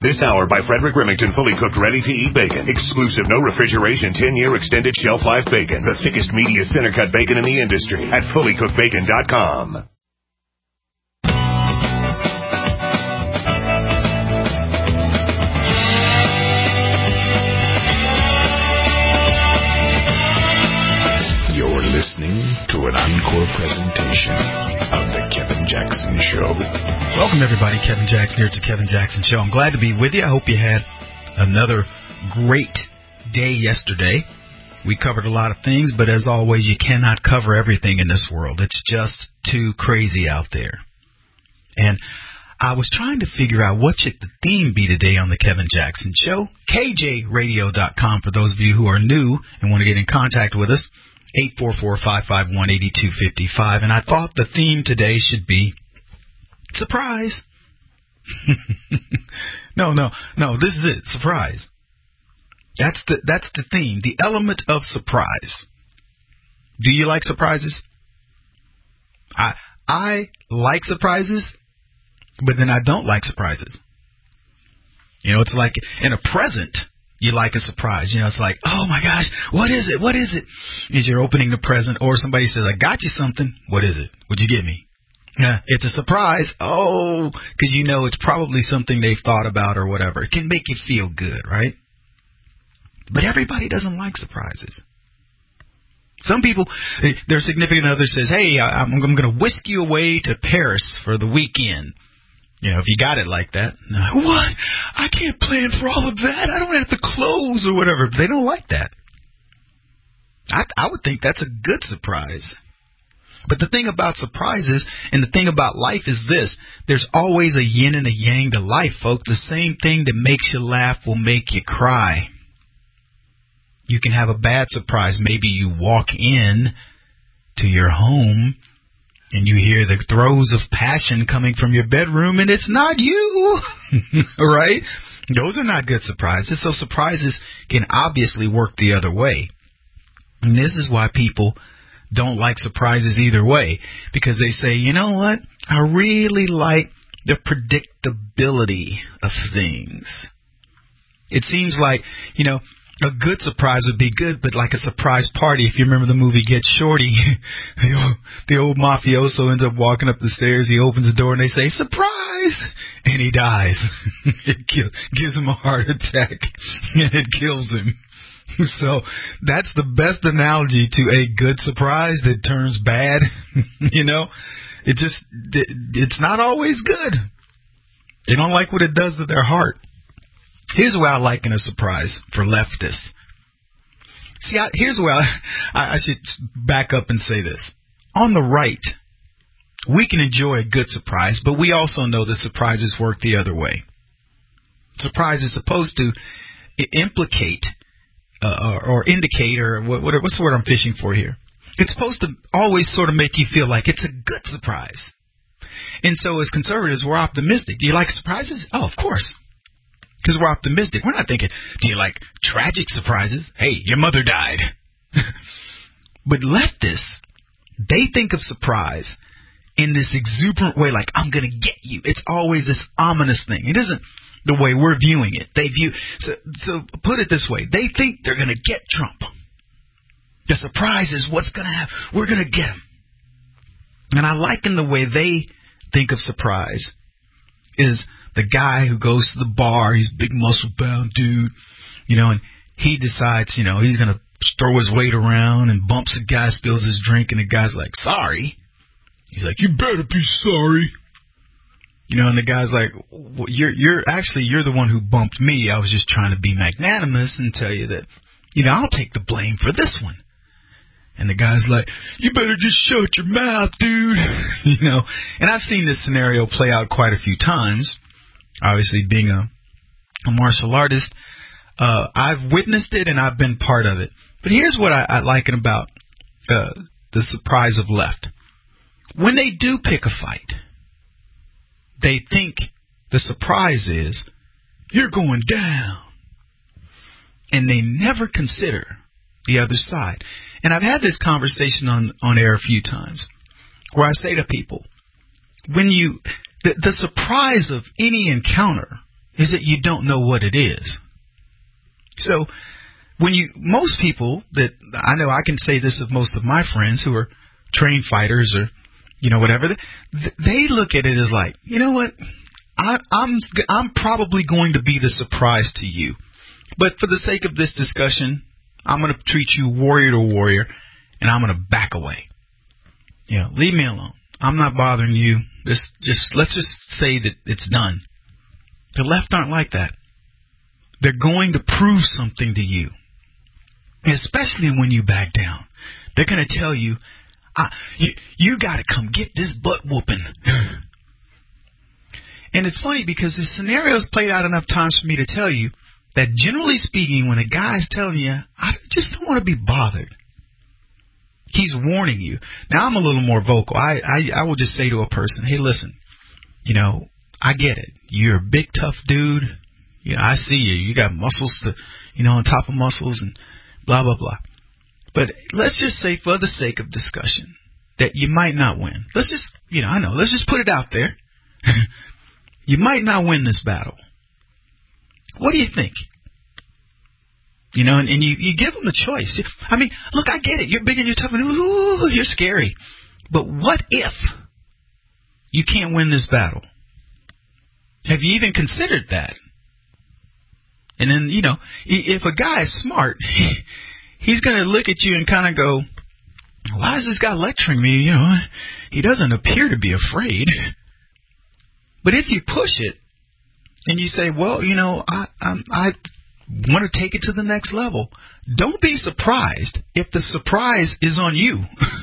This hour by Frederick Remington, fully cooked, ready-to-eat bacon. Exclusive, no refrigeration, 10-year extended shelf life bacon. The thickest, meatiest center-cut bacon in the industry at fullycookedbacon.com. You're listening to an encore presentation of The Kevin Jackson Show. Welcome, everybody. Kevin Jackson here. It's The Kevin Jackson Show. I'm glad to be with you. I hope you had another great day yesterday. We covered a lot of things, but as always, you cannot cover everything in this world. It's just too crazy out there. And I was trying to figure out what should the theme be today on The Kevin Jackson Show. KJRadio.com for those of you who are new and want to get in contact with us. 844-551-8255. And I thought the theme today should be surprise. No, this is it. Surprise. That's the theme. The element of surprise. Do you like surprises? I like surprises, but then I don't like surprises. You know, it's like in a present, you like a surprise. You know, it's like, oh my gosh, what is it? What is it? Is you're opening the present, or somebody says, I got you something. What is it? What'd you get me? Yeah, it's a surprise. Oh, because you know it's probably something they've thought about or whatever. It can make you feel good, right? But everybody doesn't like surprises. Some people, their significant other says, hey, I'm going to whisk you away to Paris for the weekend. You know, if you got it like that. What? I can't plan for all of that. I don't have the clothes or whatever. They don't like that. I would think that's a good surprise. But the thing about surprises and the thing about life is this. There's always a yin and a yang to life, folks. The same thing that makes you laugh will make you cry. You can have a bad surprise. Maybe you walk in to your home and you hear the throes of passion coming from your bedroom, and it's not you, right? Those are not good surprises. So surprises can obviously work the other way. And this is why people don't like surprises either way, because they say, you know what? I really like the predictability of things. It seems like, you know, a good surprise would be good, but like a surprise party, if you remember the movie Get Shorty, the old mafioso ends up walking up the stairs, he opens the door, and they say, surprise! And he dies. It gives him a heart attack, and it kills him. So that's the best analogy to a good surprise that turns bad. You know, it's not always good. They don't like what it does to their heart. Here's what I like in a surprise for leftists. See, here's where I should back up and say this. On the right, we can enjoy a good surprise, but we also know that surprises work the other way. Surprise is supposed to implicate or indicate, or what's the word I'm fishing for here? It's supposed to always sort of make you feel like it's a good surprise. And so as conservatives, we're optimistic. Do you like surprises? Oh, of course. Because we're optimistic. We're not thinking, do you like tragic surprises? Hey, your mother died. But leftists, they think of surprise in this exuberant way, like, I'm going to get you. It's always this ominous thing. It isn't the way we're viewing it. They view, so put it this way. They think they're going to get Trump. The surprise is what's going to happen. We're going to get him. And I liken the way they think of surprise is the guy who goes to the bar, he's a big muscle-bound dude, you know, and he decides, you know, he's going to throw his weight around and bumps a guy, spills his drink, and the guy's like, sorry. He's like, you better be sorry. You know, and the guy's like, well, you're the one who bumped me. I was just trying to be magnanimous and tell you that, you know, I'll take the blame for this one. And the guy's like, you better just shut your mouth, dude. You know, and I've seen this scenario play out quite a few times. Obviously, being a martial artist, I've witnessed it and I've been part of it. But here's what I like about the surprise of left. When they do pick a fight, they think the surprise is, you're going down. And they never consider the other side. And I've had this conversation on air a few times where I say to people, when the surprise of any encounter is that you don't know what it is. So most people that I know, I can say this of most of my friends who are trained fighters or, whatever, they look at it as like, you know what, I'm probably going to be the surprise to you. But for the sake of this discussion, I'm going to treat you warrior to warrior, and I'm going to back away. Leave me alone. I'm not bothering you. Let's just say that it's done. The left aren't like that. They're going to prove something to you, especially when you back down. They're going to tell you, you got to come get this butt whooping. And it's funny because this scenario's played out enough times for me to tell you that generally speaking, when a guy's telling you, I just don't want to be bothered, he's warning you. Now, I'm a little more vocal. I will just say to a person, hey, listen, I get it. You're a big, tough dude. I see you. You got muscles on top of muscles and blah, blah, blah. But let's just say, for the sake of discussion, that you might not win. Let's just, let's just put it out there. You might not win this battle. What do you think? And you give them a choice. I mean, look, I get it. You're big and you're tough and ooh, you're scary. But what if you can't win this battle? Have you even considered that? And then, if a guy is smart, he's going to look at you and kind of go, why is this guy lecturing me? He doesn't appear to be afraid. But if you push it and you say, well, I want to take it to the next level, don't be surprised if the surprise is on you.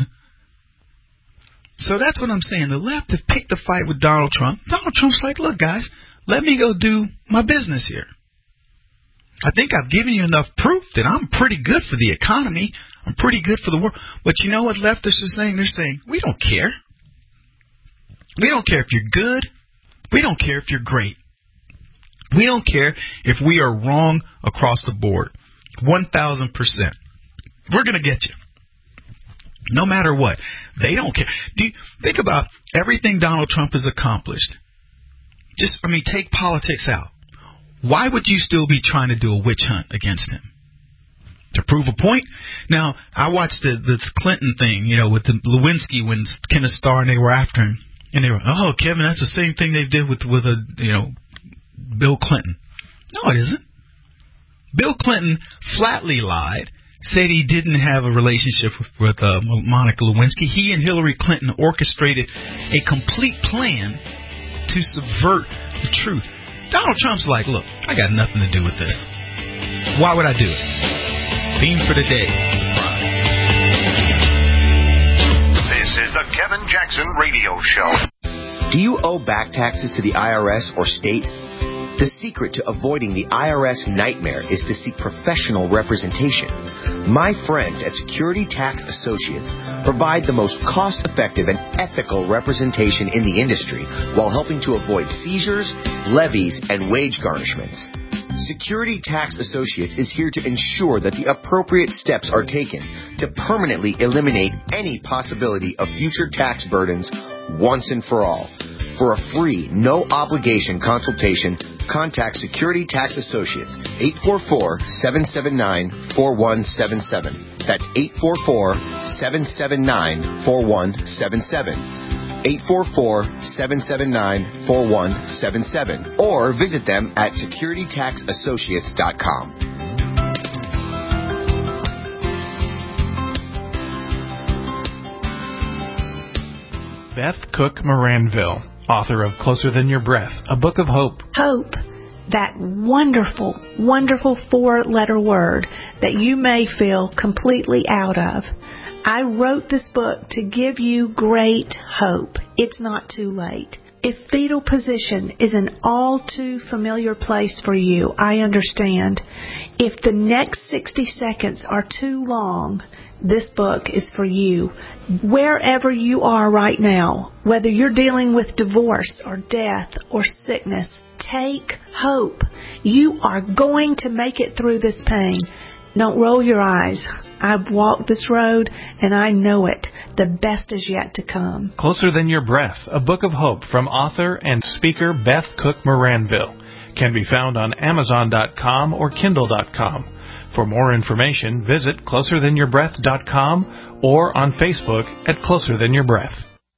So that's what I'm saying. The left have picked the fight with Donald Trump. Donald Trump's like, look, guys, let me go do my business here. I think I've given you enough proof that I'm pretty good for the economy. I'm pretty good for the world. But you know what leftists are saying? They're saying, we don't care. We don't care if you're good. We don't care if you're great. We don't care if we are wrong across the board. 1,000%. We're going to get you. No matter what. They don't care. Think about everything Donald Trump has accomplished. Take politics out. Why would you still be trying to do a witch hunt against him? To prove a point? Now, I watched this Clinton thing, with the Lewinsky when Kenneth Starr and they were after him. And they were, oh, Kevin, that's the same thing they did with Bill Clinton. No, it isn't. Bill Clinton flatly lied, said he didn't have a relationship with Monica Lewinsky. He and Hillary Clinton orchestrated a complete plan to subvert the truth. Donald Trump's like, look, I got nothing to do with this. Why would I do it? Theme for the day. Surprise. This is the Kevin Jackson Radio Show. Do you owe back taxes to the IRS or state? The secret to avoiding the IRS nightmare is to seek professional representation. My friends at Security Tax Associates provide the most cost-effective and ethical representation in the industry while helping to avoid seizures, levies, and wage garnishments. Security Tax Associates is here to ensure that the appropriate steps are taken to permanently eliminate any possibility of future tax burdens once and for all. For a free, no-obligation consultation, contact Security Tax Associates, 844-779-4177. That's 844-779-4177. 844-779-4177. Or visit them at securitytaxassociates.com. Beth Cook Moranville, author of Closer Than Your Breath, a book of hope. Hope, that wonderful, wonderful four-letter word that you may feel completely out of. I wrote this book to give you great hope. It's not too late. If fetal position is an all too familiar place for you, I understand. If the next 60 seconds are too long, this book is for you. Wherever you are right now, whether you're dealing with divorce or death or sickness, take hope. You are going to make it through this pain. Don't roll your eyes. I've walked this road and I know it. The best is yet to come. Closer Than Your Breath, a book of hope from author and speaker Beth Cook Moranville. can be found on Amazon.com or Kindle.com. For more information, visit closerthanYourBreath.com or on Facebook at Closer Than Your Breath.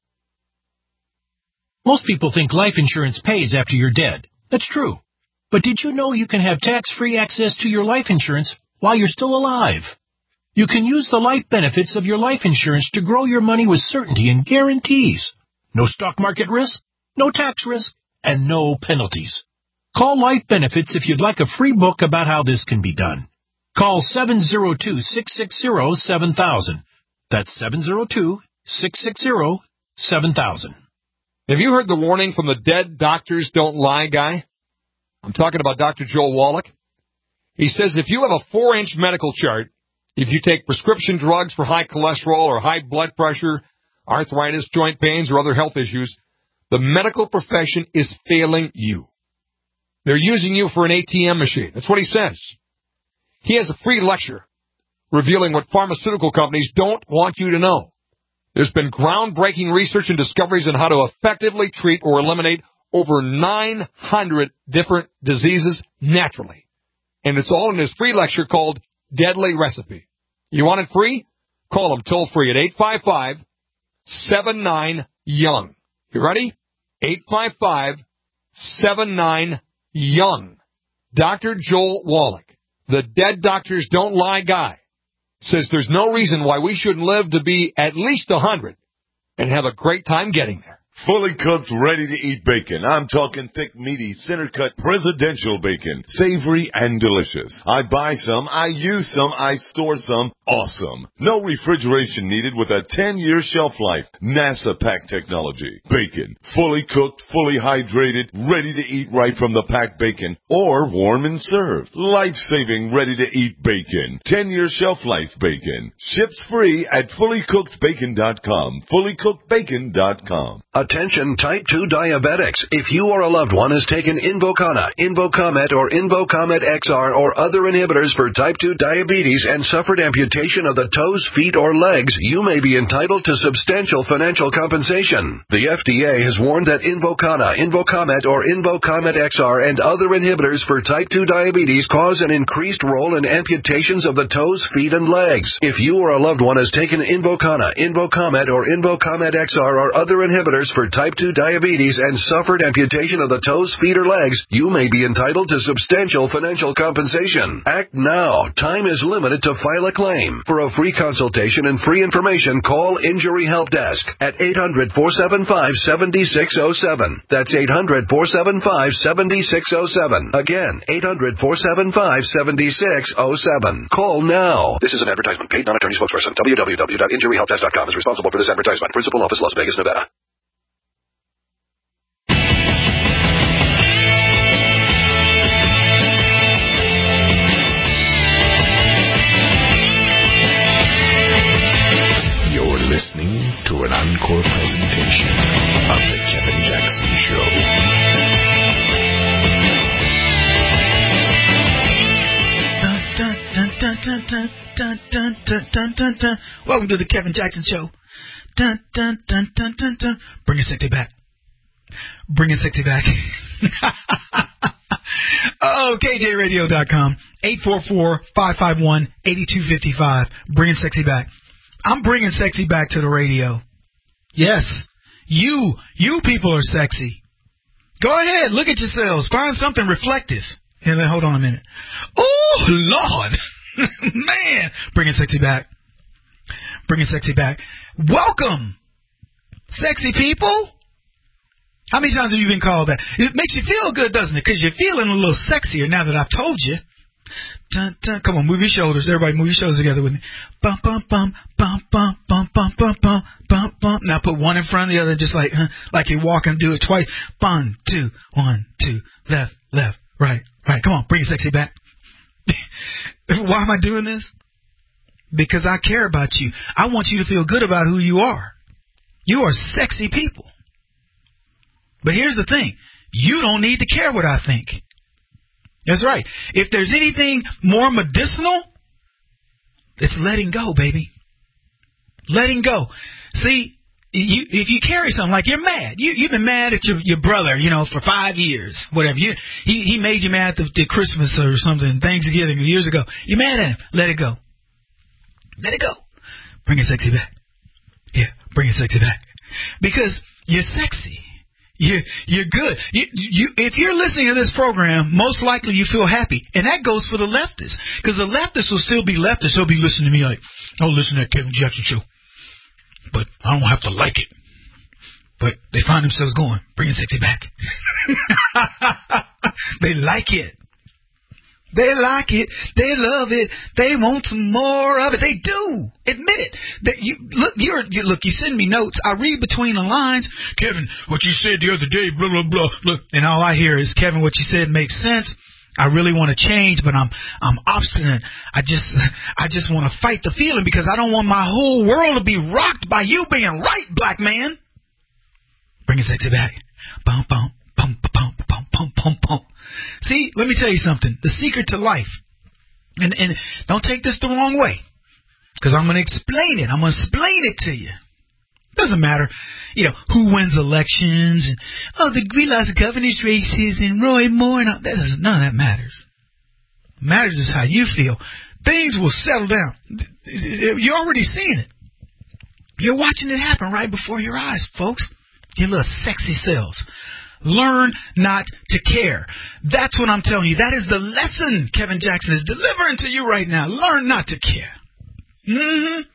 Most people think life insurance pays after you're dead. That's true. But did you know you can have tax-free access to your life insurance while you're still alive? You can use the life benefits of your life insurance to grow your money with certainty and guarantees. No stock market risk, no tax risk, and no penalties. Call Life Benefits if you'd like a free book about how this can be done. Call 702-660-7000. That's 702-660-7000. Have you heard the warning from the Dead Doctors Don't Lie guy? I'm talking about Dr. Joel Wallach. He says if you have a 4-inch medical chart, if you take prescription drugs for high cholesterol or high blood pressure, arthritis, joint pains, or other health issues, the medical profession is failing you. They're using you for an ATM machine. That's what he says. He has a free lecture revealing what pharmaceutical companies don't want you to know. There's been groundbreaking research and discoveries on how to effectively treat or eliminate over 900 different diseases naturally. And it's all in his free lecture called Deadly Recipe. You want it free? Call him toll-free at 855-79-YOUNG. You ready? 855-79-YOUNG. Dr. Joel Wallach, the Dead Doctors Don't Lie guy, says there's no reason why we shouldn't live to be at least 100 and have a great time getting there. Fully cooked, ready-to-eat bacon. I'm talking thick, meaty, center-cut presidential bacon. Savory and delicious. I buy some, I use some, I store some. Awesome. No refrigeration needed with a 10-year shelf life. NASA pack technology. Bacon. Fully cooked, fully hydrated, ready to eat right from the packed bacon. Or warm and served. Life-saving, ready-to-eat bacon. 10-year shelf life bacon. Ships free at fullycookedbacon.com. Fullycookedbacon.com. Attention type 2 diabetics. If you or a loved one has taken Invokana, Invokamet, or Invokamet XR or other inhibitors for type 2 diabetes and suffered amputation of the toes, feet, or legs, you may be entitled to substantial financial compensation. The FDA has warned that Invokana, Invokamet, or Invokamet XR and other inhibitors for type 2 diabetes cause an increased role in amputations of the toes, feet, and legs. If you or a loved one has taken Invokana, Invokamet, or Invokamet XR or other inhibitors for type 2 diabetes and suffered amputation of the toes, feet, or legs, you may be entitled to substantial financial compensation. Act now. Time is limited to file a claim. For a free consultation and free information, call Injury Help Desk at 800-475-7607. That's 800-475-7607. Again, 800-475-7607. Call now. This is an advertisement. Paid non-attorney spokesperson. www.injuryhelpdesk.com is responsible for this advertisement. Principal office, Las Vegas, Nevada. Listening to an encore presentation of The Kevin Jackson Show. Welcome to The Kevin Jackson Show. Bring it sexy back. Bring it sexy back. Oh, KJRadio.com, 844-551-8255. Bring it sexy back. I'm bringing sexy back to the radio. Yes, you people are sexy. Go ahead, look at yourselves. Find something reflective. And then, hold on a minute. Oh, Lord. Man, bringing sexy back. Bringing sexy back. Welcome, sexy people. How many times have you been called that? It makes you feel good, doesn't it? Because you're feeling a little sexier now that I've told you. Dun, dun. Come on, move your shoulders. Everybody move your shoulders together with me. Bump, bump, bump, bump, bump, bump, bump, bump, bump, bump, bump. Now put one in front of the other, just like you're walking. Do it twice. 1, 2, 1, 2. Left, left, right, right. Come on, bring your sexy back. Why am I doing this? Because I care about you. I want you to feel good about who you are. You are sexy people. But here's the thing. You don't need to care what I think. That's right. If there's anything more medicinal, it's letting go, baby. Letting go. See, if you carry something like you're mad, you've been mad at your brother, for 5 years, whatever. He made you mad at Christmas or something, Thanksgiving years ago. You're mad at him. Let it go. Let it go. Bring it sexy back. Yeah, bring it sexy back. Because you're sexy. You're good. If you're listening to this program, most likely you feel happy. And that goes for the leftists. Because the leftists will still be leftists. They'll be listening to me like, oh, listen to that Kevin Jackson show. But I don't have to like it. But they find themselves going, bring it sexy back. They like it. They like it. They love it. They want some more of it. They do. Admit it. That you send me notes. I read between the lines. Kevin, what you said the other day, blah, blah, blah. Look, and all I hear is, Kevin, what you said makes sense. I really want to change, but I'm obstinate. I just want to fight the feeling because I don't want my whole world to be rocked by you being right, black man. Bring it sexy back. Bum, bum, bum, bum, bum, bum, bum, bum. See, let me tell you something. The secret to life, and don't take this the wrong way, because I'm going to explain it. I'm going to explain it to you. Doesn't matter, who wins elections, and we lost governor's races and Roy Moore, and none of that matters. What matters is how you feel. Things will settle down. You're already seeing it. You're watching it happen right before your eyes, folks. Your little sexy selves. Learn not to care. That's what I'm telling you. That is the lesson Kevin Jackson is delivering to you right now. Learn not to care. Mm-hmm.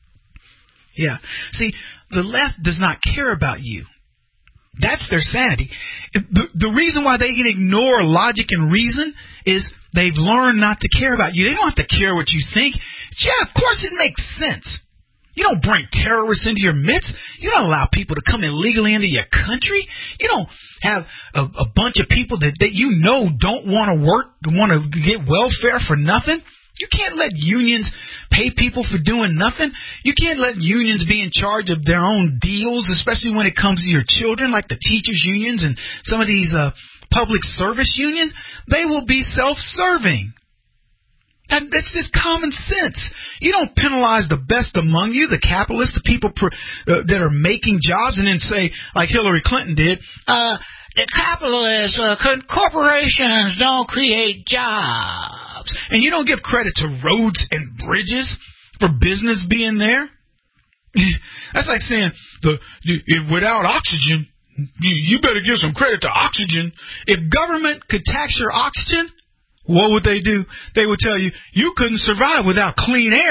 Yeah. See, the left does not care about you. That's their sanity. The reason why they can ignore logic and reason is they've learned not to care about you. They don't have to care what you think. Yeah, of course it makes sense. You don't bring terrorists into your midst. You don't allow people to come illegally into your country. You don't have a bunch of people that don't want to work, want to get welfare for nothing. You can't let unions pay people for doing nothing. You can't let unions be in charge of their own deals, especially when it comes to your children, like the teachers' unions and some of these public service unions. They will be self-serving. And that's just common sense. You don't penalize the best among you, the capitalists, the people that are making jobs, and then say, like Hillary Clinton did, the capitalists, corporations don't create jobs. And you don't give credit to roads and bridges for business being there. That's like saying, without oxygen, you better give some credit to oxygen. If government could tax your oxygen, what would they do? They would tell you, you couldn't survive without clean air.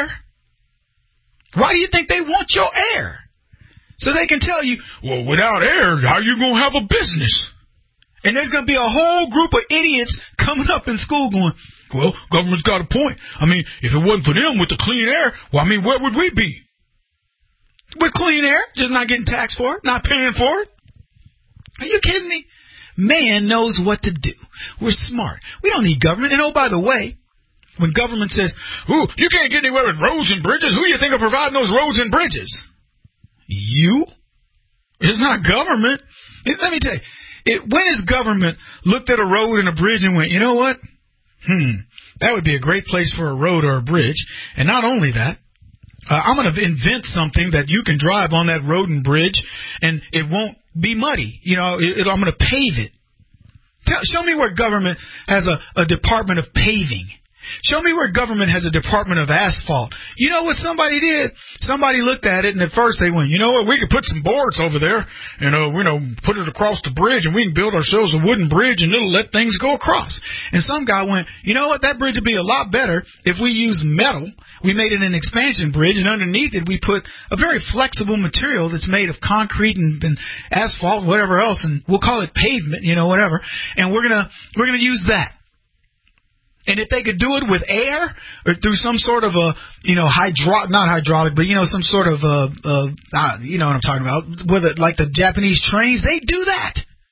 Why do you think they want your air? So they can tell you, well, without air, how are you going to have a business? And there's going to be a whole group of idiots coming up in school going, well, government's got a point. I mean, if it wasn't for them with the clean air, well, I mean, where would we be? With clean air, just not getting taxed for it, not paying for it. Are you kidding me? Man knows what to do. We're smart. We don't need government. And oh, by the way, when government says, ooh, you can't get anywhere with roads and bridges, who do you think are providing those roads and bridges? You? It's not government. Let me tell you, when has government looked at a road and a bridge and went, you know what? That would be a great place for a road or a bridge. And not only that, I'm going to invent something that you can drive on that road and bridge and it won't be muddy. I'm going to pave it. Show me where government has a department of paving. Show me where government has a department of asphalt. You know what somebody did? Somebody looked at it, and at first they went, you know what, we could put some boards over there and, put it across the bridge, and we can build ourselves a wooden bridge, and it'll let things go across. And some guy went, you know what, that bridge would be a lot better if we use metal. We made it an expansion bridge, and underneath it we put a very flexible material that's made of concrete and asphalt, whatever else, and we'll call it pavement, whatever. And we're gonna use that. And if they could do it with air or through some sort of not hydraulic, but some sort of you know what I'm talking about, whether like the Japanese trains, they do that.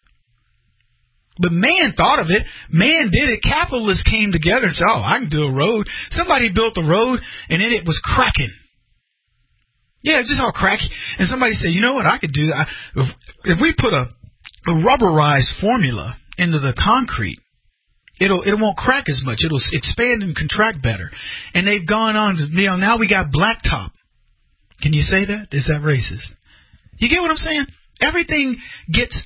But man thought of it. Man did it. Capitalists came together and said, oh, I can do a road. Somebody built a road, and then it was cracking. Yeah, just all cracky. And somebody said, you know what, I could do that. If we put a rubberized formula into the concrete, it won't crack as much. It'll expand and contract better. And they've gone on to, now we got blacktop. Can you say that? Is that racist? You get what I'm saying? Everything gets,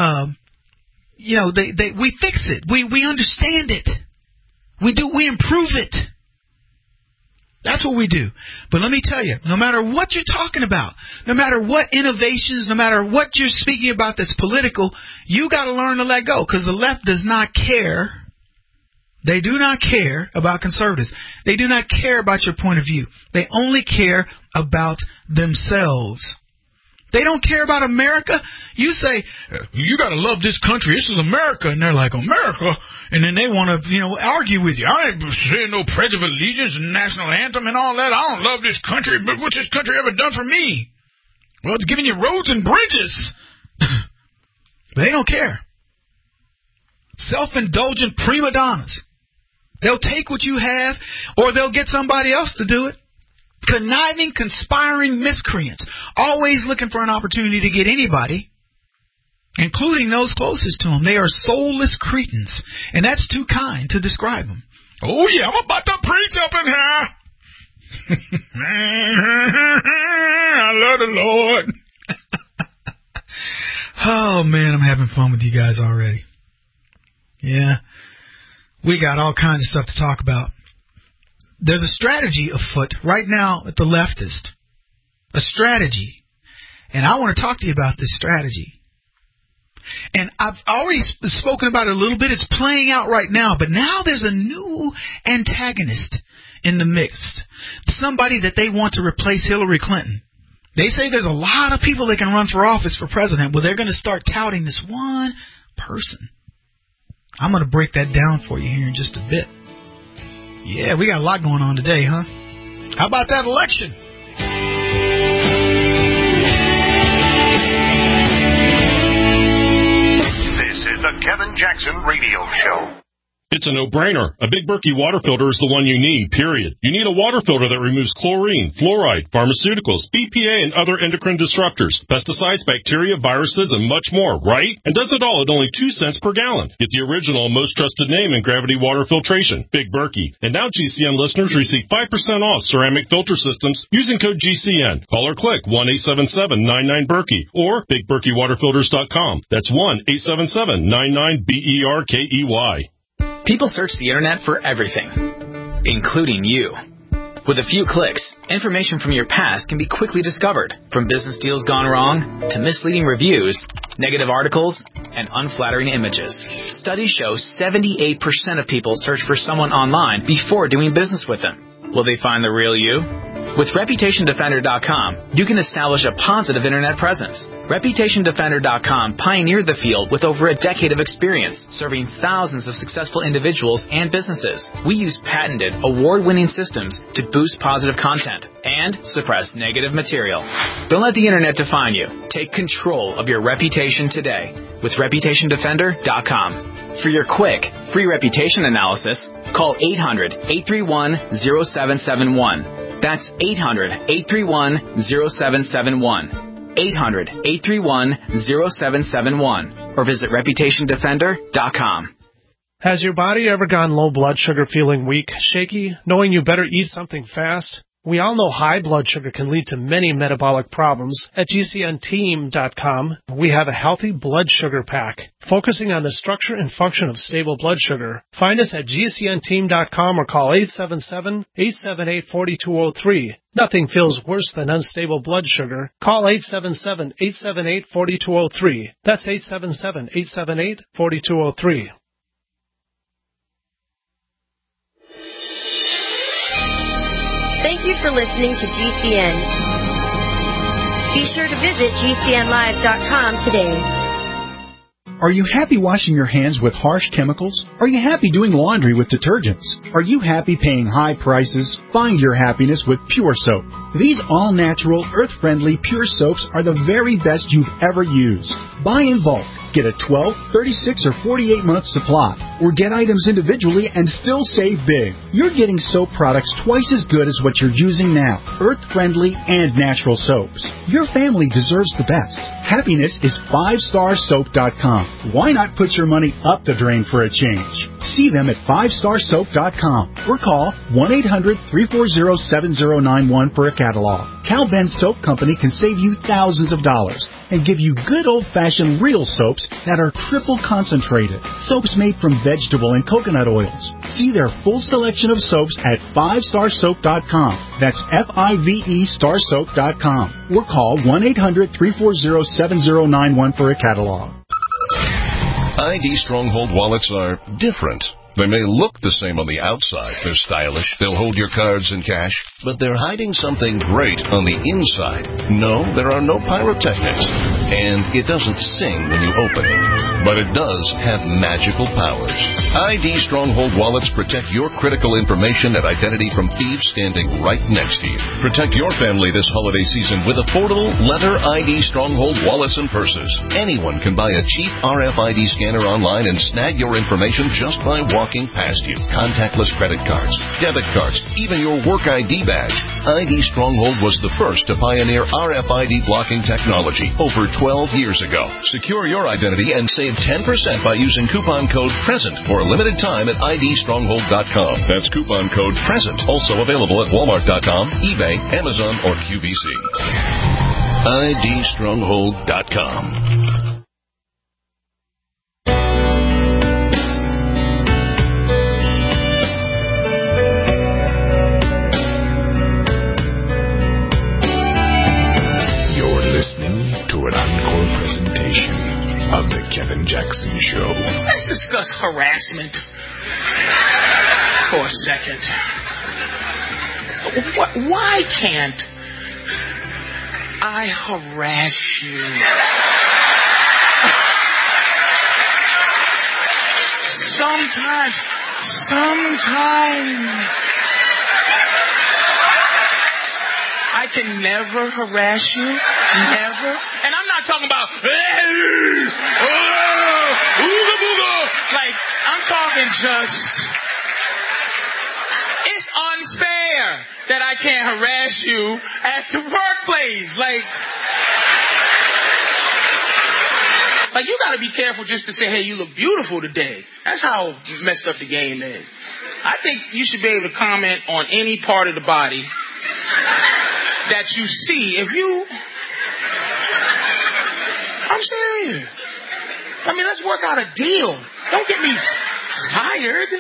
we fix it. We understand it. We improve it. That's what we do. But let me tell you, no matter what you're talking about, no matter what innovations, no matter what you're speaking about that's political, you got to learn to let go, because the left does not care. They do not care about conservatives. They do not care about your point of view. They only care about themselves. They don't care about America. You say, you got to love this country. This is America. And they're like, America? And then they want to, argue with you. I ain't saying no Pledge of Allegiance and national anthem and all that. I don't love this country, but what's this country ever done for me? Well, it's giving you roads and bridges. But they don't care. Self-indulgent prima donnas. They'll take what you have, or they'll get somebody else to do it. Conniving, conspiring miscreants, always looking for an opportunity to get anybody, including those closest to them. They are soulless cretins, and that's too kind to describe them. Oh, yeah, I'm about to preach up in here. I love the Lord. Oh, man, I'm having fun with you guys already. Yeah, we got all kinds of stuff to talk about. There's a strategy afoot right now at the leftist. A strategy. And I want to talk to you about this strategy. And I've already spoken about it a little bit. It's playing out right now. But now there's a new antagonist in the mix. Somebody that they want to replace Hillary Clinton. They say there's a lot of people that can run for office for president. Well, they're going to start touting this one person. I'm going to break that down for you here in just a bit. Yeah, we got a lot going on today, huh? How about that election? This is the Kevin Jackson Radio Show. It's a no-brainer. A Big Berkey water filter is the one you need, period. You need a water filter that removes chlorine, fluoride, pharmaceuticals, BPA, and other endocrine disruptors, pesticides, bacteria, viruses, and much more, right? And does it all at only 2 cents per gallon. Get the original, most trusted name in gravity water filtration, Big Berkey. And now GCN listeners receive 5% off ceramic filter systems using code GCN. Call or click 1-877-99-BERKEY or BigBerkeyWaterFilters.com. That's 1-877-99-BERKEY. People search the internet for everything, including you. With a few clicks, information from your past can be quickly discovered, from business deals gone wrong to misleading reviews, negative articles, and unflattering images. Studies show 78% of people search for someone online before doing business with them. Will they find the real you? With ReputationDefender.com, you can establish a positive internet presence. ReputationDefender.com pioneered the field with over a decade of experience, serving thousands of successful individuals and businesses. We use patented, award-winning systems to boost positive content and suppress negative material. Don't let the internet define you. Take control of your reputation today with ReputationDefender.com. For your quick, free reputation analysis, call 800-831-0771. That's 800-831-0771. 800-831-0771. Or visit ReputationDefender.com. Has your body ever gone low blood sugar, feeling weak, shaky, knowing you better eat something fast? We all know high blood sugar can lead to many metabolic problems. At GCNteam.com, we have a healthy blood sugar pack, focusing on the structure and function of stable blood sugar. Find us at GCNteam.com or call 877-878-4203. Nothing feels worse than unstable blood sugar. Call 877-878-4203. That's 877-878-4203. Thank you for listening to GCN. Be sure to visit GCNlive.com today. Are you happy washing your hands with harsh chemicals? Are you happy doing laundry with detergents? Are you happy paying high prices? Find your happiness with Pure Soap. These all-natural, earth-friendly Pure Soaps are the very best you've ever used. Buy in bulk. Get a 12, 36, or 48-month supply, or get items individually and still save big. You're getting soap products twice as good as what you're using now, earth-friendly and natural soaps. Your family deserves the best. Happiness is 5starsoap.com. Why not put your money up the drain for a change? See them at 5starsoap.com or call 1-800-340-7091 for a catalog. Cal Ben Soap Company can save you thousands of dollars and give you good old-fashioned real soaps that are triple concentrated. Soaps made from vegetable and coconut oils. See their full selection of soaps at 5starsoap.com. That's FIVE starsoap.com. Or call 1-800-340-7091 for a catalog. ID Stronghold wallets are different. They may look the same on the outside. They're stylish. They'll hold your cards and cash. But they're hiding something great on the inside. No, there are no pyrotechnics. And it doesn't sing when you open it. But it does have magical powers. ID Stronghold wallets protect your critical information and identity from thieves standing right next to you. Protect your family this holiday season with affordable leather ID Stronghold wallets and purses. Anyone can buy a cheap RFID scanner online and snag your information just by walking past you. Contactless credit cards, debit cards, even your work ID badge. ID Stronghold was the first to pioneer RFID blocking technology over 12 years ago. Secure your identity and save 10% by using coupon code PRESENT for a limited time at idstronghold.com. That's coupon code PRESENT. Also available at walmart.com, eBay, Amazon, or QVC. idstronghold.com. Listening to an encore presentation of The Kevin Jackson Show. Let's discuss harassment for a second. Why can't I harass you? Sometimes. I can never harass you. Never. And I'm not talking about, like, I'm talking just, it's unfair that I can't harass you at the workplace. Like you gotta be careful just to say, hey, you look beautiful today. That's how messed up the game is. I think you should be able to comment on any part of the body that you see. I'm serious. I mean, let's work out a deal. Don't get me fired.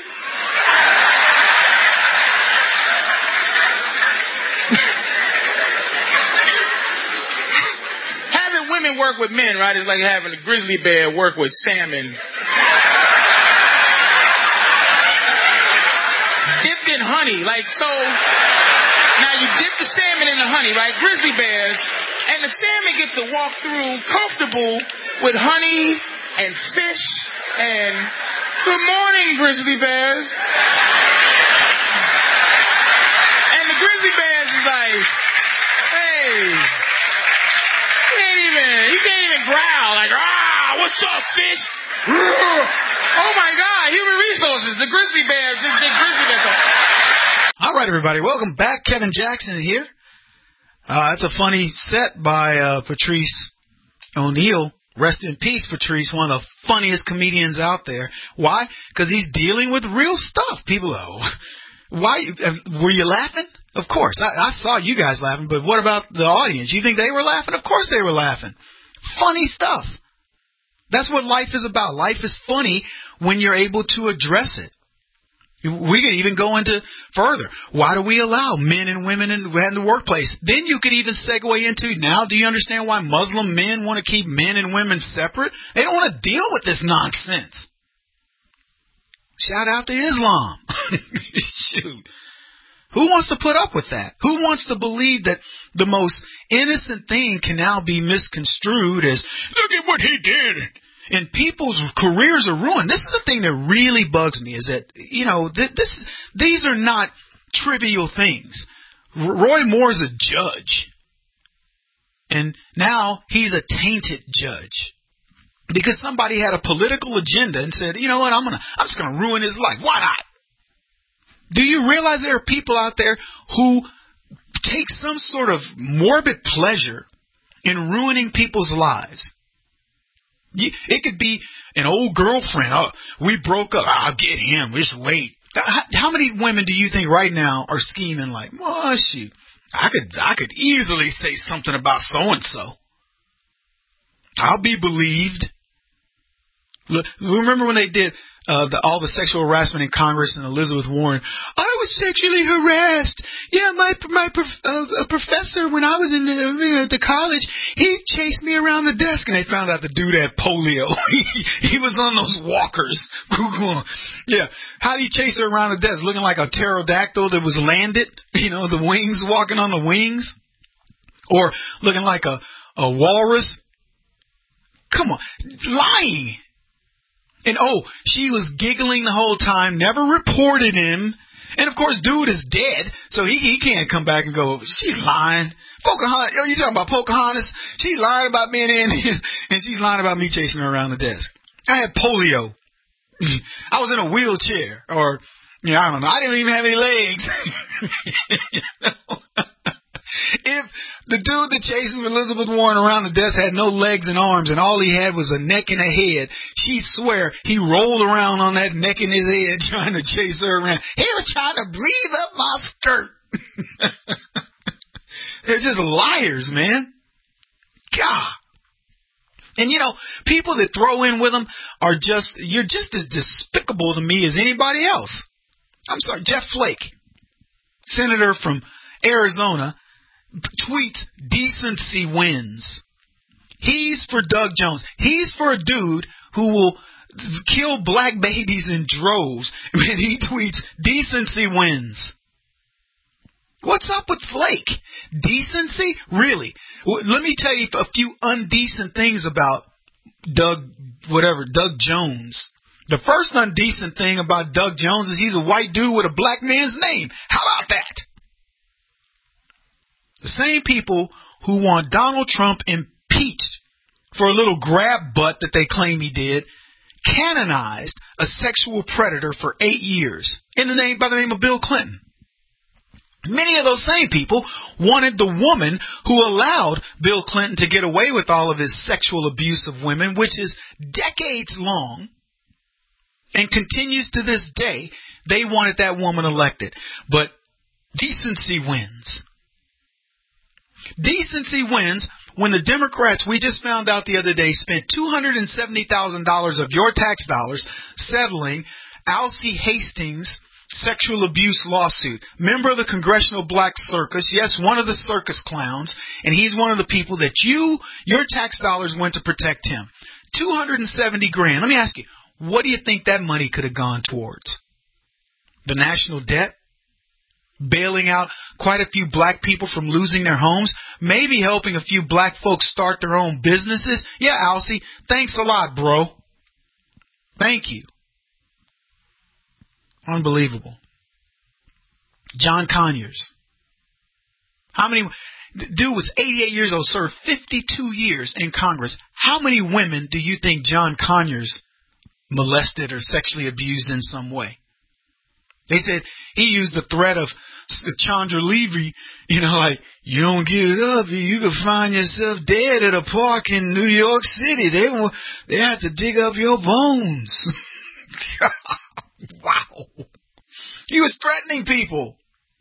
Having women work with men, right, is like having a grizzly bear work with salmon. Dipped in honey, like so. Now you dip the salmon in the honey, right? Grizzly bears. And the salmon get to walk through comfortable with honey and fish and good morning, grizzly bears. And the grizzly bears is like, hey, you can't even growl like, what's up, fish? Oh my God, human resources. The grizzly bears just did grizzly bears. All right, everybody, welcome back. Kevin Jackson here. That's a funny set by Patrice O'Neal. Rest in peace, Patrice, one of the funniest comedians out there. Why? Because he's dealing with real stuff. People go, why? Were you laughing? Of course. I saw you guys laughing, but what about the audience? You think they were laughing? Of course they were laughing. Funny stuff. That's what life is about. Life is funny when you're able to address it. We could even go into further. Why do we allow men and women in the workplace? Then you could even segue into, now do you understand why Muslim men want to keep men and women separate? They don't want to deal with this nonsense. Shout out to Islam. Shoot. Who wants to put up with that? Who wants to believe that the most innocent thing can now be misconstrued as, look at what he did? And people's careers are ruined. This is the thing that really bugs me, is that, these are not trivial things. Roy Moore's a judge. And now he's a tainted judge. Because somebody had a political agenda and said, you know what, I'm just going to ruin his life. Why not? Do you realize there are people out there who take some sort of morbid pleasure in ruining people's lives? It could be an old girlfriend. Oh, we broke up. I'll get him. Just wait. How many women do you think right now are scheming like, oh, shoot, I could easily say something about so-and-so. I'll be believed. Look, remember when they did all the sexual harassment in Congress and Elizabeth Warren? I was sexually harassed. Yeah, my professor, when I was in the college, he chased me around the desk, and they found out the dude had polio. He was on those walkers. Yeah, how did he chase her around the desk? Looking like a pterodactyl that was landed, the wings, walking on the wings? Or looking like a walrus? Come on, lying. And she was giggling the whole time, never reported him. And of course, dude is dead, so he can't come back and go, she's lying. Pocahontas, you talking about Pocahontas? She's lying about being in, and she's lying about me chasing her around the desk. I had polio. I was in a wheelchair, or, I don't know. I didn't even have any legs. If the dude that chases Elizabeth Warren around the desk had no legs and arms and all he had was a neck and a head, she'd swear he rolled around on that neck and his head trying to chase her around. He was trying to breathe up my skirt. They're just liars, man. God. And people that throw in with them you're just as despicable to me as anybody else. I'm sorry, Jeff Flake, senator from Arizona, tweets, decency wins. He's for Doug Jones. He's for a dude who will kill black babies in droves. And he tweets, decency wins. What's up with Flake? Decency? Really? Let me tell you a few undecent things about Doug Jones. The first undecent thing about Doug Jones is he's a white dude with a black man's name. How about that? The same people who want Donald Trump impeached for a little grab butt that they claim he did, canonized a sexual predator for 8 years by the name of Bill Clinton. Many of those same people wanted the woman who allowed Bill Clinton to get away with all of his sexual abuse of women, which is decades long and continues to this day. They wanted that woman elected. But decency wins. Decency wins when the Democrats, we just found out the other day, spent $270,000 of your tax dollars settling Alcee Hastings' sexual abuse lawsuit. Member of the Congressional Black Circus, yes, one of the circus clowns, and he's one of the people that your tax dollars went to protect him. $270,000. Let me ask you, what do you think that money could have gone towards? The national debt? Bailing out quite a few black people from losing their homes, maybe helping a few black folks start their own businesses. Yeah, Alcee, thanks a lot, bro. Thank you. Unbelievable. John Conyers. Dude was 88 years old, served 52 years in Congress. How many women do you think John Conyers molested or sexually abused in some way? They said he used the threat of Chandra Levy, like, you don't give it up, you could find yourself dead at a park in New York City. They have to dig up your bones. Wow. He was threatening people.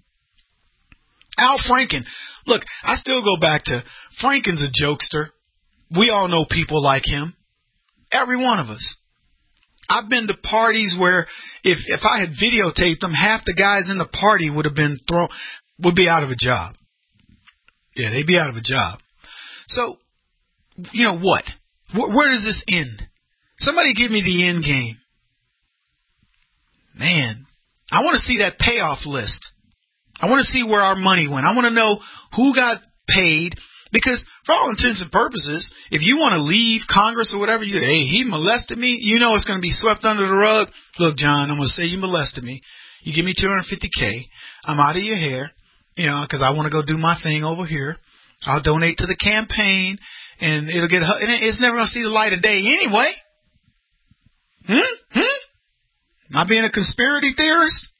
Al Franken. Look, I still go back to Franken's a jokester. We all know people like him. Every one of us. I've been to parties where if I had videotaped them, half the guys in the party would be out of a job. Yeah, they'd be out of a job. So, what? Where does this end? Somebody give me the end game. Man, I want to see that payoff list. I want to see where our money went. I want to know who got paid. Because for all intents and purposes, if you want to leave Congress or whatever, he molested me, it's going to be swept under the rug. Look, John, I'm going to say you molested me. You give me $250K. I'm out of your hair, because I want to go do my thing over here. I'll donate to the campaign, and it's never going to see the light of day anyway. Am I being a conspiracy theorist?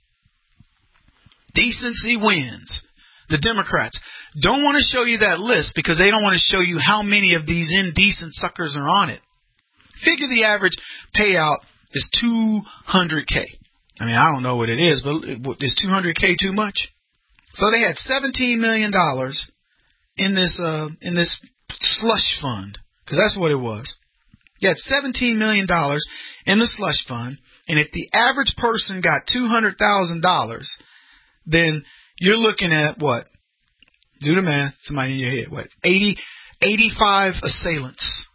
Decency wins. The Democrats don't want to show you that list because they don't want to show you how many of these indecent suckers are on it. Figure the average payout is $200K. I don't know what it is, but is $200K too much? So they had $17 million in this slush fund, because that's what it was. You had $17 million in the slush fund, and if the average person got $200,000, then you're looking at what? Do the math. Somebody in your head. What? 85 assailants.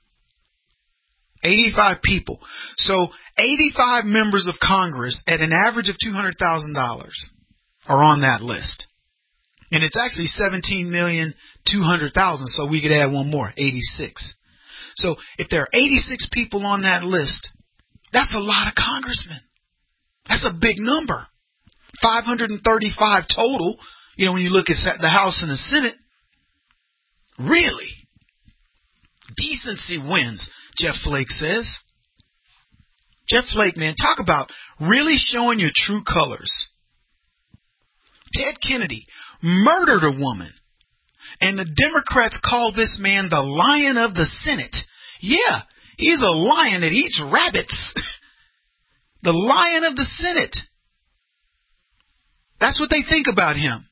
85 people. So 85 members of Congress at an average of $200,000 are on that list. And it's actually 17,200,000, so we could add one more, 86. So if there are 86 people on that list, that's a lot of congressmen. That's a big number. 535 total, when you look at the House and the Senate. Really? Decency wins, Jeff Flake says. Jeff Flake, man, talk about really showing your true colors. Ted Kennedy murdered a woman, and the Democrats call this man the Lion of the Senate. Yeah, he's a lion that eats rabbits. The Lion of the Senate. That's what they think about him.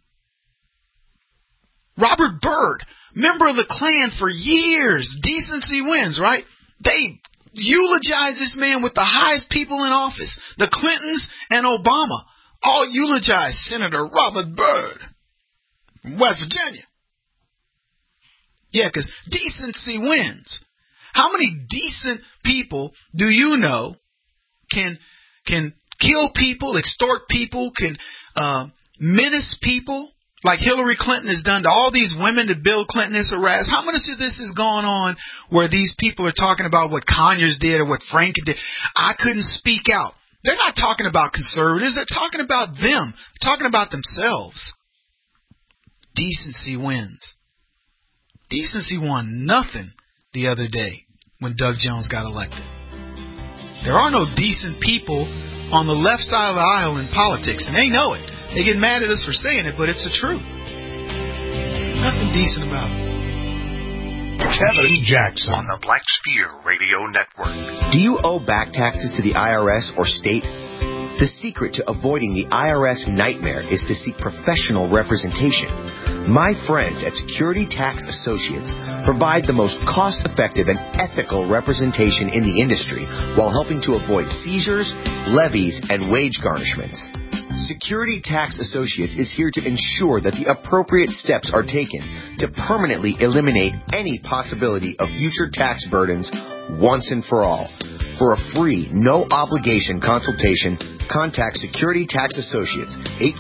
Robert Byrd, member of the Klan for years. Decency wins, right? They eulogize this man with the highest people in office. The Clintons and Obama all eulogize Senator Robert Byrd from West Virginia. Yeah, because decency wins. How many decent people do you know can kill people, extort people, can menace people like Hillary Clinton has done to all these women that Bill Clinton has harassed? How much of this has gone on where these people are talking about what Conyers did or what Frank did? I couldn't speak out. They're not talking about conservatives. They're talking about them. They're talking about themselves. Decency wins. Decency won nothing the other day when Doug Jones got elected. There are no decent people on the left side of the aisle in politics, and they know it. They get mad at us for saying it, but it's the truth. Nothing decent about it. Kevin Jackson on the Black Spear Radio Network. Do you owe back taxes to the IRS or state? The secret to avoiding the IRS nightmare is to seek professional representation. My friends at Security Tax Associates provide the most cost-effective and ethical representation in the industry while helping to avoid seizures, levies, and wage garnishments. Security Tax Associates is here to ensure that the appropriate steps are taken to permanently eliminate any possibility of future tax burdens once and for all. For a free, no-obligation consultation, contact Security Tax Associates,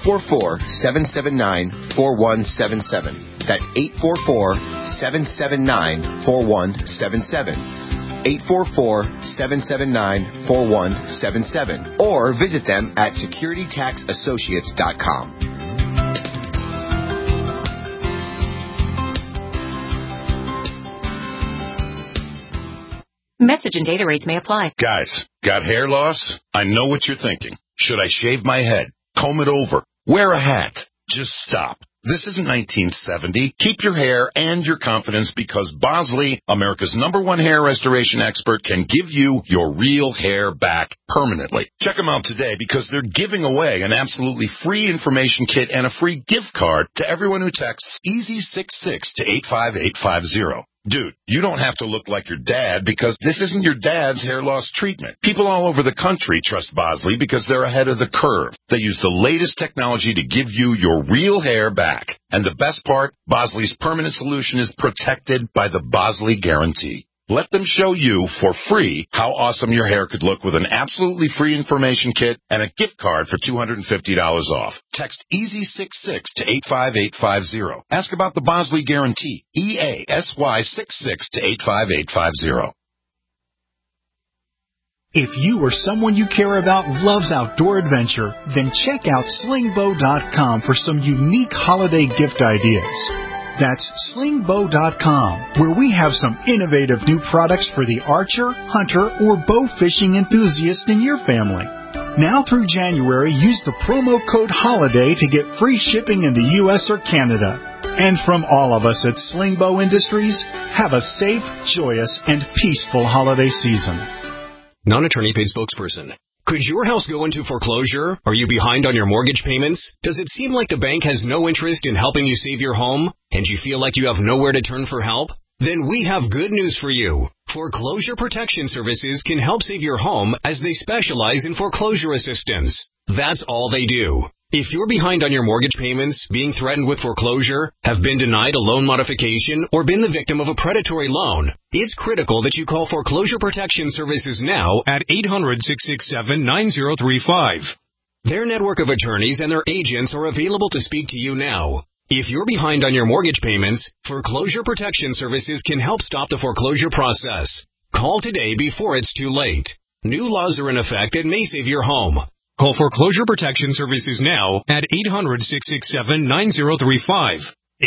844-779-4177. That's 844-779-4177. 844-779-4177. Or visit them at securitytaxassociates.com. Message and data rates may apply. Guys, got hair loss? I know what you're thinking. Should I shave my head? Comb it over? Wear a hat? Just stop. This isn't 1970. Keep your hair and your confidence because Bosley, America's #1 hair restoration expert, can give you your real hair back permanently. Check them out today because they're giving away an absolutely free information kit and a free gift card to everyone who texts EASY66 to 85850. Dude, you don't have to look like your dad because this isn't your dad's hair loss treatment. People all over the country trust Bosley because they're ahead of the curve. They use the latest technology to give you your real hair back. And the best part, Bosley's permanent solution is protected by the Bosley Guarantee. Let them show you for free how awesome your hair could look with an absolutely free information kit and a gift card for $250 off. Text EASY66 to 85850. Ask about the Bosley Guarantee. EASY66 to 85850. If you or someone you care about loves outdoor adventure, then check out slingbow.com for some unique holiday gift ideas. That's slingbow.com, where we have some innovative new products for the archer, hunter, or bow fishing enthusiast in your family. Now through January, use the promo code HOLIDAY to get free shipping in the U.S. or Canada. And from all of us at Slingbow Industries, have a safe, joyous, and peaceful holiday season. Non-attorney paid spokesperson. Could your house go into foreclosure? Are you behind on your mortgage payments? Does it seem like the bank has no interest in helping you save your home, and you feel like you have nowhere to turn for help? Then we have good news for you. Foreclosure Protection Services can help save your home as they specialize in foreclosure assistance. That's all they do. If you're behind on your mortgage payments, being threatened with foreclosure, have been denied a loan modification, or been the victim of a predatory loan, it's critical that you call Foreclosure Protection Services now at 800-667-9035. Their network of attorneys and their agents are available to speak to you now. If you're behind on your mortgage payments, Foreclosure Protection Services can help stop the foreclosure process. Call today before it's too late. New laws are in effect that may save your home. Call Foreclosure Protection Services now at 800-667-9035.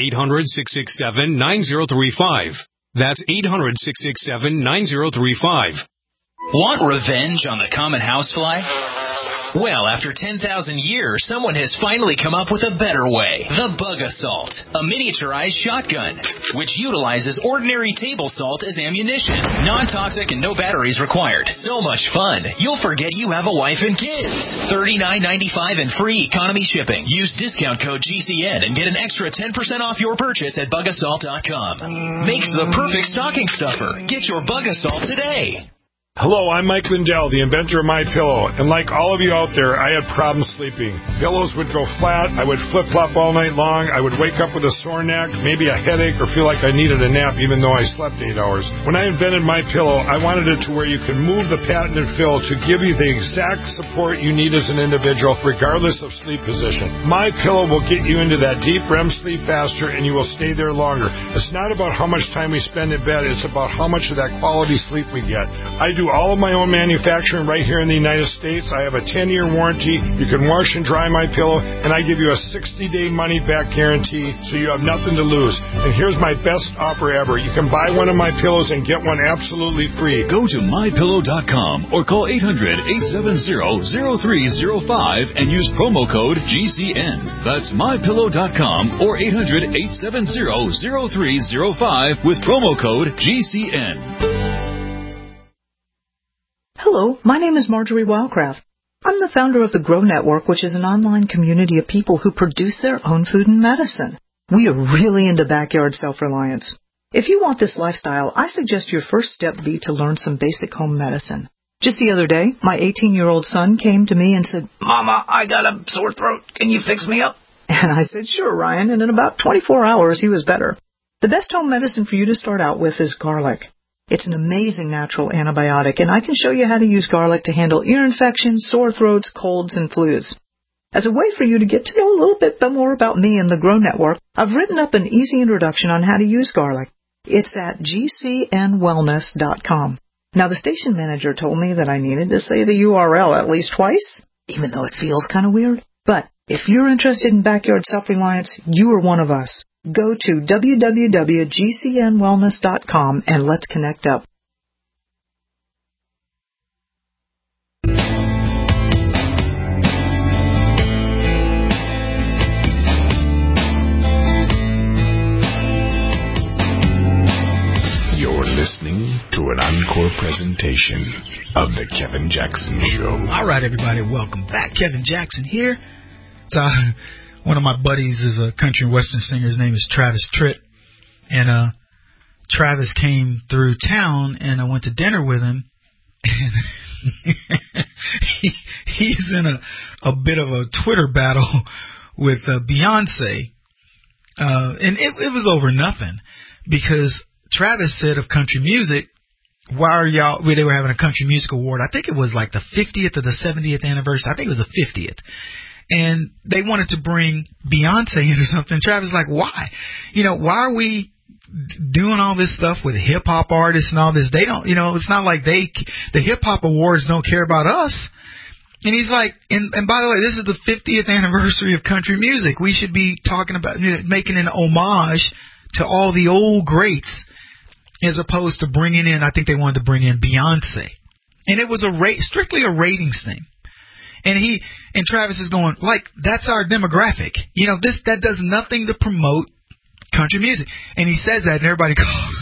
800-667-9035. That's 800-667-9035. Want revenge on the common housefly? Well, after 10,000 years, someone has finally come up with a better way. The Bug Assault, a miniaturized shotgun, which utilizes ordinary table salt as ammunition. Non-toxic and no batteries required. So much fun, you'll forget you have a wife and kids. $39.95 and free economy shipping. Use discount code GCN and get an extra 10% off your purchase at bugassault.com. Makes the perfect stocking stuffer. Get your Bug Assault today. Hello, I'm Mike Lindell, the inventor of MyPillow, and like all of you out there, I had problems sleeping. Pillows would go flat, I would flip-flop all night long, I would wake up with a sore neck, maybe a headache, or feel like I needed a nap even though I slept 8 hours. When I invented MyPillow, I wanted it to where you can move the patented fill to give you the exact support you need as an individual, regardless of sleep position. MyPillow will get you into that deep REM sleep faster, and you will stay there longer. It's not about how much time we spend in bed, it's about how much of that quality sleep we get. I do all of my own manufacturing right here in the United States. I have a 10-year warranty. You can wash and dry my pillow, and I give you a 60-day money-back guarantee, so you have nothing to lose. And here's my best offer ever. You can buy one of my pillows and get one absolutely free. Go to MyPillow.com or call 800-870-0305 and use promo code GCN. That's MyPillow.com or 800-870-0305 with promo code GCN. Hello, my name is Marjorie Wildcraft. I'm the founder of the Grow Network, which is an online community of people who produce their own food and medicine. We are really into backyard self-reliance. If you want this lifestyle, I suggest your first step be to learn some basic home medicine. Just the other day, my 18-year-old son came to me and said, "Mama, I got a sore throat. Can you fix me up?" And I said, "Sure, Ryan," and in about 24 hours, he was better. The best home medicine for you to start out with is garlic. It's an amazing natural antibiotic, and I can show you how to use garlic to handle ear infections, sore throats, colds, and flus. As a way for you to get to know a little bit more about me and the Grow Network, I've written up an easy introduction on how to use garlic. It's at gcnwellness.com. Now, the station manager told me that I needed to say the URL at least twice, even though it feels kind of weird. But if you're interested in backyard self-reliance, you are one of us. Go to www.gcnwellness.com and let's connect up. You're listening to an encore presentation of The Kevin Jackson Show. All right, everybody, welcome back. Kevin Jackson here. So, one of my buddies is a country and western singer. His name is Travis Tritt. And Travis came through town, and I went to dinner with him. And he's in a bit of a Twitter battle with Beyonce. And it was over nothing, because Travis said of country music, why are y'all, they were having a country music award. I think it was like the 50th or the 70th anniversary. I think it was the 50th. And they wanted to bring Beyonce in or something. Travis was like, why? Why are we doing all this stuff with hip-hop artists and all this? They don't, it's not like the hip-hop awards don't care about us. And he's like, and by the way, this is the 50th anniversary of country music. We should be talking about making an homage to all the old greats, as opposed to bringing in, I think they wanted to bring in Beyonce. And it was strictly a ratings thing. And Travis is going, like, that's our demographic. That does nothing to promote country music. And he says that, and everybody goes,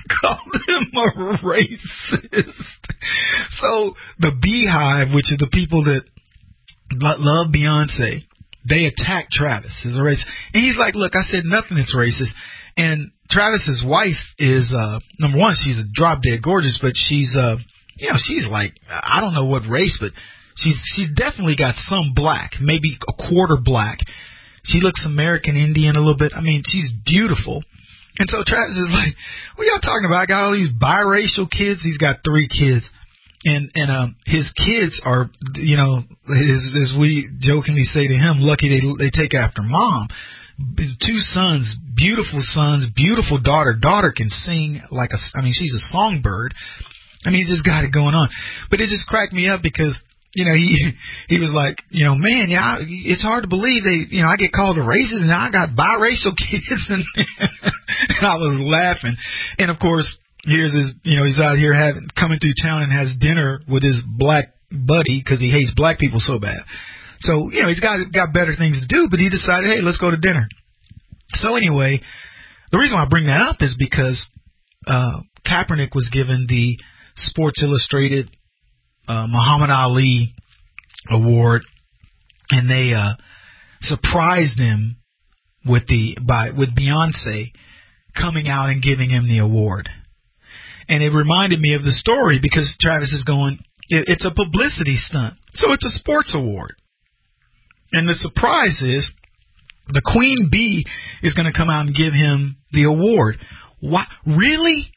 called him a racist. So the Beehive, which are the people that love Beyonce, they attacked Travis as a racist. And he's like, look, I said nothing that's racist. And Travis's wife is, number one, she's a drop dead gorgeous, but she's, she's like, I don't know what race, but she's definitely got some black, maybe a quarter black. She looks American Indian a little bit. I mean, she's beautiful. And so Travis is like, what y'all talking about? I got all these biracial kids. He's got 3 kids. And his kids are, as we jokingly say to him, lucky they take after mom. 2 sons, beautiful daughter. Daughter can sing she's a songbird. I mean, he just got it going on. But it just cracked me up because, he was like, man, yeah, it's hard to believe I get called a racist and I got biracial kids. And I was laughing. And of course, here's his, he's out here coming through town and has dinner with his black buddy because he hates black people so bad. So, he's got better things to do, but he decided, hey, let's go to dinner. So anyway, the reason why I bring that up is because Kaepernick was given the Sports Illustrated Muhammad Ali Award, and they surprised him with Beyonce coming out and giving him the award. And it reminded me of the story because Travis is going, it's a publicity stunt. So it's a sports award. And the surprise is the Queen Bee is going to come out and give him the award. What? Really?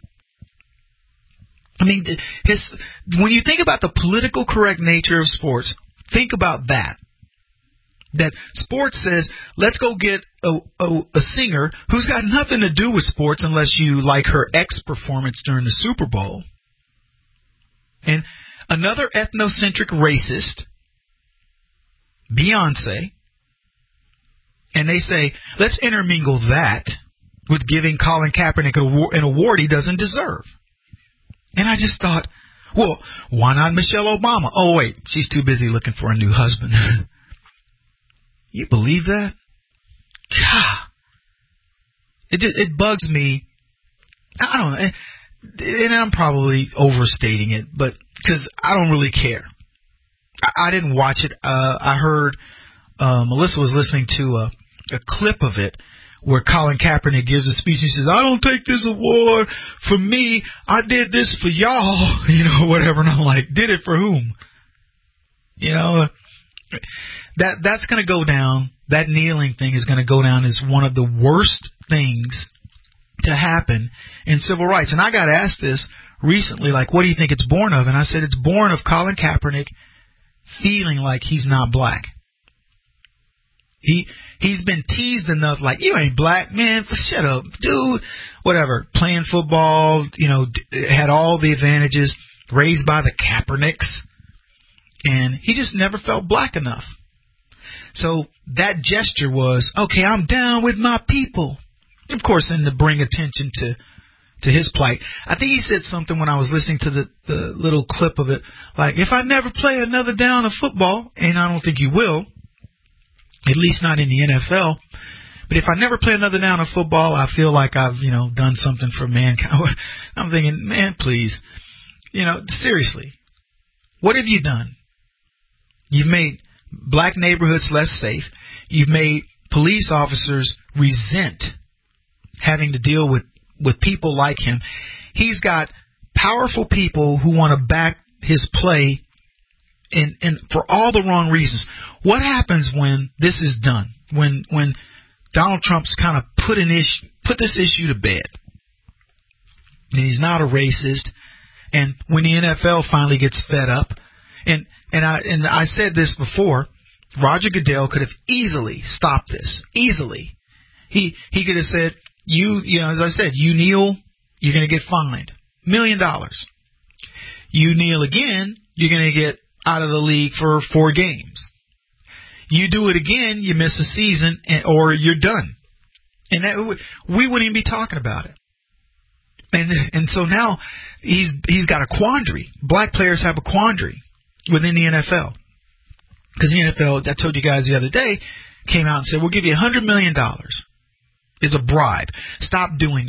I mean, when you think about the political correct nature of sports, think about that. That sports says, let's go get a singer who's got nothing to do with sports unless you like her X performance during the Super Bowl. And another ethnocentric racist, Beyonce, and they say, let's intermingle that with giving Colin Kaepernick an award he doesn't deserve. And I just thought, well, why not Michelle Obama? Oh, wait, she's too busy looking for a new husband. You believe that? God. It bugs me. I don't know. And I'm probably overstating it, but because I don't really care. I didn't watch it. I heard Melissa was listening to a clip of it where Colin Kaepernick gives a speech. He says, I don't take this award for me. I did this for y'all, whatever. And I'm like, did it for whom? That's going to go down. That kneeling thing is going to go down as one of the worst things to happen in civil rights. And I got asked this recently, like, what do you think it's born of? And I said, it's born of Colin Kaepernick feeling like he's not black. He's been teased enough, like, you ain't black, man, shut up, dude, whatever, playing football, had all the advantages, raised by the Kaepernicks, and he just never felt black enough. So that gesture was, okay, I'm down with my people. Of course, and to bring attention to his plight. I think he said something when I was listening to the little clip of it, like, if I never play another down of football, and I don't think you will, at least not in the NFL, but if I never play another down of football, I feel like I've, done something for mankind. I'm thinking, man, please, seriously, what have you done? You've made black neighborhoods less safe. You've made police officers resent having to deal with people like him. He's got powerful people who want to back his play and for all the wrong reasons. What happens when this is done? When Donald Trump's kind of put this issue to bed, and he's not a racist, and when the NFL finally gets fed up, and I said this before, Roger Goodell could have easily stopped this. Easily. He could have said, as I said, you kneel, you're going to get fined $1 million. You kneel again, you're going to get out of the league for 4 games. You do it again, you miss a season, or you're done. And we wouldn't even be talking about it. And so now he's got a quandary. Black players have a quandary within the NFL. Because the NFL, I told you guys the other day, came out and said, we'll give you $100 million. It's a bribe. Stop doing this.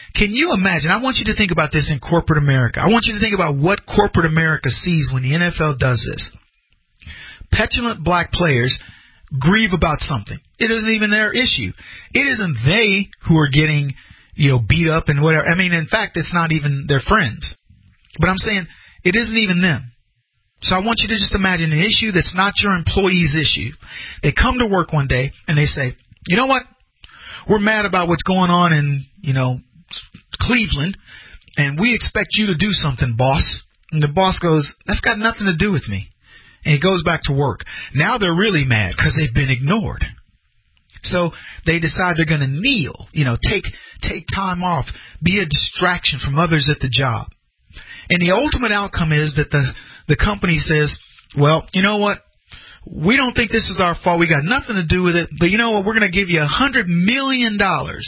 Can you imagine? I want you to think about this in corporate America. I want you to think about what corporate America sees when the NFL does this. Petulant black players grieve about something. It isn't even their issue. It isn't they who are getting, beat up and whatever. I mean, in fact, it's not even their friends. But I'm saying it isn't even them. So I want you to just imagine an issue that's not your employee's issue. They come to work one day and they say, you know what? We're mad about what's going on in, Cleveland, and we expect you to do something, boss. And the boss goes, that's got nothing to do with me. And he goes back to work. Now they're really mad because they've been ignored. So they decide they're going to kneel, take time off, be a distraction from others at the job. And the ultimate outcome is that the company says, well, you know what? We don't think this is our fault. We got nothing to do with it. But you know what? We're going to give you $100 million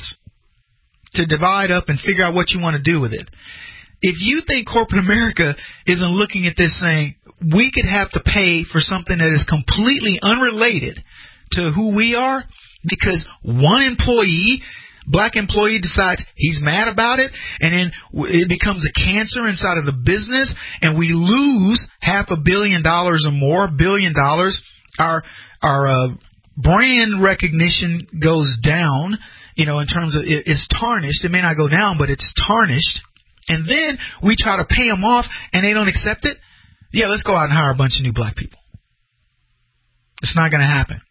to divide up and figure out what you want to do with it. If you think corporate America isn't looking at this saying, we could have to pay for something that is completely unrelated to who we are because one employee, black employee, decides he's mad about it, and then it becomes a cancer inside of the business, and we lose $500 million or more, $1 billion. Our brand recognition goes down, in terms of it's tarnished. It may not go down, but it's tarnished. And then we try to pay them off, and they don't accept it. Yeah, let's go out and hire a bunch of new black people. It's not going to happen.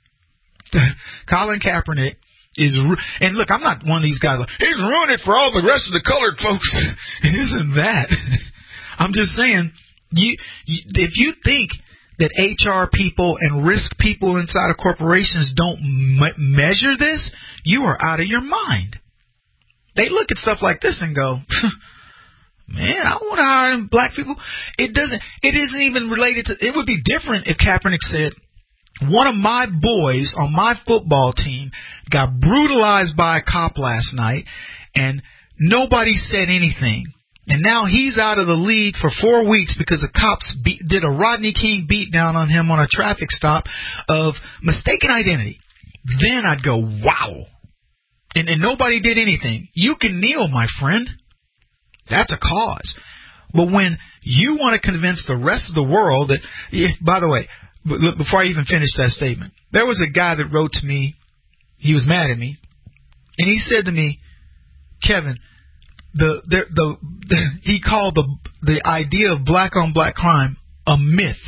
Colin Kaepernick is, and look, I'm not one of these guys like, he's ruined it for all the rest of the colored folks. It isn't that. I'm just saying, if you think that HR people and risk people inside of corporations don't measure this, you are out of your mind. They look at stuff like this and go, man, I want to hire black people. It isn't even related to, it would be different if Kaepernick said, one of my boys on my football team got brutalized by a cop last night, and nobody said anything. And now he's out of the league for 4 weeks because the cops did a Rodney King beatdown on him on a traffic stop of mistaken identity. Then I'd go, wow. And nobody did anything. You can kneel, my friend. That's a cause. But when you want to convince the rest of the world that, by the way, before I even finish that statement, there was a guy that wrote to me. He was mad at me, and he said to me, Kevin, he called the idea of black on black crime a myth.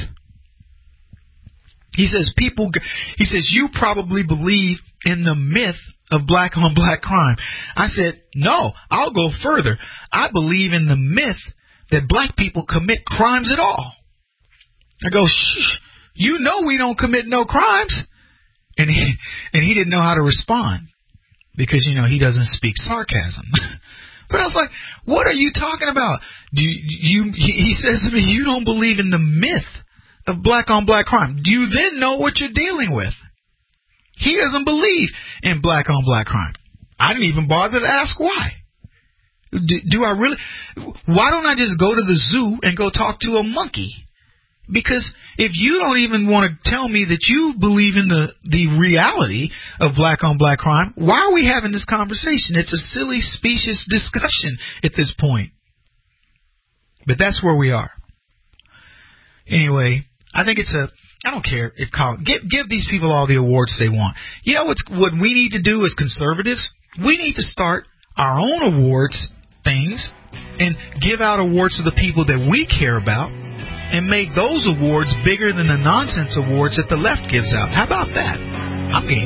He says you probably believe in the myth of black on black crime. I said, no, I'll go further. I believe in the myth that black people commit crimes at all. I go, shh. You know we don't commit no crimes. And he didn't know how to respond because, he doesn't speak sarcasm. But I was like, what are you talking about? He says to me, you don't believe in the myth of black on black crime. Do you then know what you're dealing with? He doesn't believe in black on black crime. I didn't even bother to ask why. Do I really? Why don't I just go to the zoo and go talk to a monkey? Because if you don't even want to tell me that you believe in the reality of black on black crime, why are we having this conversation? It's a silly, specious discussion at this point. But that's where we are. Anyway, I think I don't care if give these people all the awards they want. You know what we need to do as conservatives? We need to start our own awards things and give out awards to the people that we care about, and make those awards bigger than the nonsense awards that the left gives out. How about that? I'm game.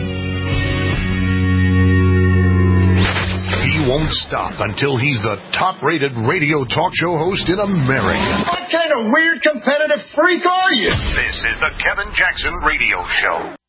He won't stop until he's the top-rated radio talk show host in America. What kind of weird competitive freak are you? This is the Kevin Jackson Radio Show.